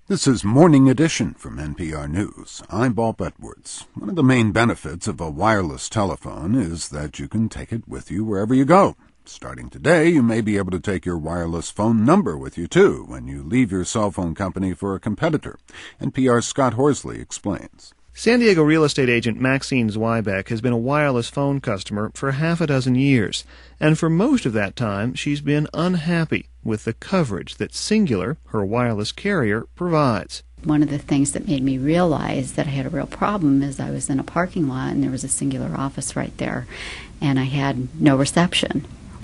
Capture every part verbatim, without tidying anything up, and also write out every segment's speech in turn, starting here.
This is Morning Edition from N P R News. I'm Bob Edwards. One of the main benefits of a wireless telephone is that you can take it with you wherever you go. Starting today, you may be able to take your wireless phone number with you, too, when you leave your cell phone company for a competitor. N P R's Scott Horsley explains. San Diego real estate agent Maxine Zweibeck has been a wireless phone customer for half a dozen years, and for most of that time she's been unhappy with the coverage that Cingular, her wireless carrier, provides. One of the things that made me realize that I had a real problem is I was in a parking lot and there was a Cingular office right there, and I had no reception.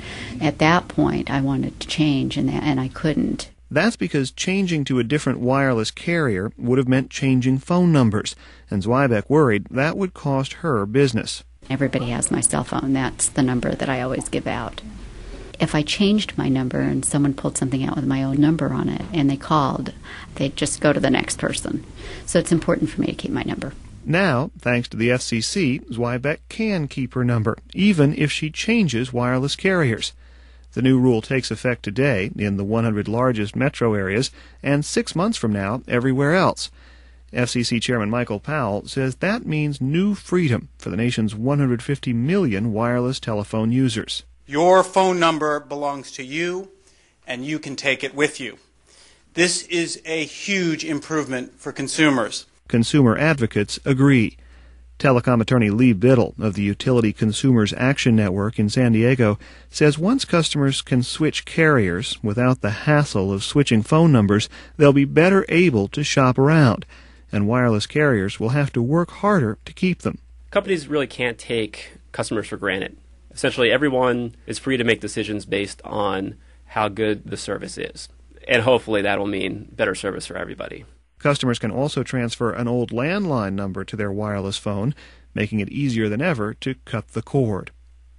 At that point, I wanted to change, and, and I couldn't. That's because changing to a different wireless carrier would have meant changing phone numbers, and Zweibeck worried that would cost her business. Everybody has my cell phone. That's the number that I always give out. If I changed my number and someone pulled something out with my own number on it and they called, they'd just go to the next person. So it's important for me to keep my number. Now, thanks to the F C C, Zweibeck can keep her number, even if she changes wireless carriers. The new rule takes effect today in the one hundred largest metro areas and six months from now everywhere else. F C C Chairman Michael Powell says that means new freedom for the nation's one hundred fifty million wireless telephone users. Your phone number belongs to you, and you can take it with you. This is a huge improvement for consumers. Consumer advocates agree. Telecom attorney Lee Biddle of the Utility Consumers Action Network in San Diego says once customers can switch carriers without the hassle of switching phone numbers, they'll be better able to shop around, and wireless carriers will have to work harder to keep them. Companies really can't take customers for granted. Essentially, everyone is free to make decisions based on how good the service is, and hopefully that will mean better service for everybody. Customers can also transfer an old landline number to their wireless phone, making it easier than ever to cut the cord.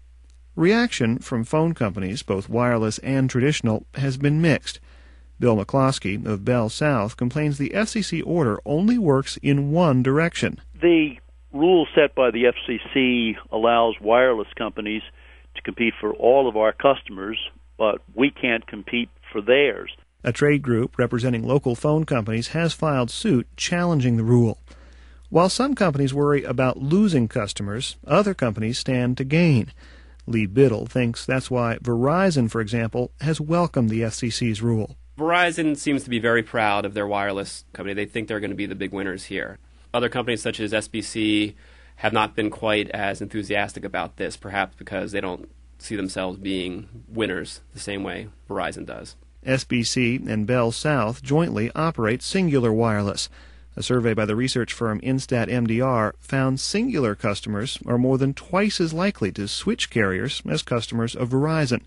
Reaction from phone companies, both wireless and traditional, has been mixed. Bill McCloskey of Bell South complains the F C C order only works in one direction. The rule set by the F C C allows wireless companies to compete for all of our customers, but we can't compete for theirs. A trade group representing local phone companies has filed suit challenging the rule. While some companies worry about losing customers, other companies stand to gain. Lee Biddle thinks that's why Verizon, for example, has welcomed the F C C's rule. Verizon seems to be very proud of their wireless company. They think they're going to be the big winners here. Other companies such as S B C have not been quite as enthusiastic about this, perhaps because they don't see themselves being winners the same way Verizon does. S B C and Bell South jointly operate Cingular Wireless. A survey by the research firm Instat M D R found Cingular customers are more than twice as likely to switch carriers as customers of Verizon.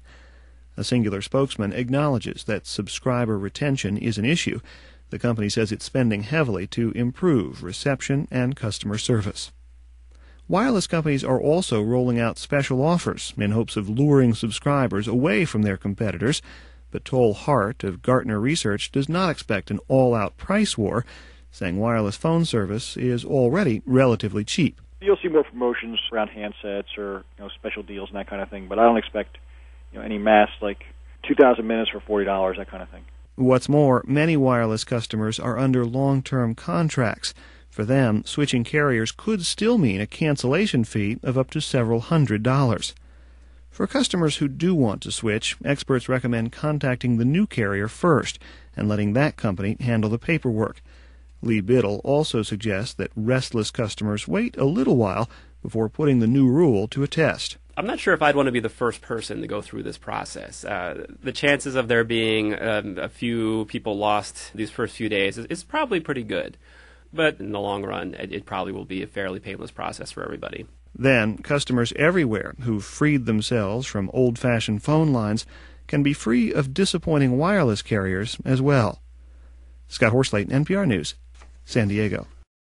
A Cingular spokesman acknowledges that subscriber retention is an issue. The company says it's spending heavily to improve reception and customer service. Wireless companies are also rolling out special offers in hopes of luring subscribers away from their competitors. But Toll Hart of Gartner Research does not expect an all-out price war, saying wireless phone service is already relatively cheap. You'll see more promotions around handsets or you know special deals and that kind of thing, but I don't expect you know any mass like two thousand minutes for forty dollars, that kind of thing. What's more, many wireless customers are under long-term contracts. For them, switching carriers could still mean a cancellation fee of up to several hundred dollars. For customers who do want to switch, experts recommend contacting the new carrier first and letting that company handle the paperwork. Lee Biddle also suggests that restless customers wait a little while before putting the new rule to a test. I'm not sure if I'd want to be the first person to go through this process. Uh, the chances of there being um, a few people lost these first few days is, is probably pretty good. But in the long run, it, it probably will be a fairly painless process for everybody. Then, customers everywhere who've freed themselves from old-fashioned phone lines can be free of disappointing wireless carriers as well. Scott Horsley, N P R News, San Diego.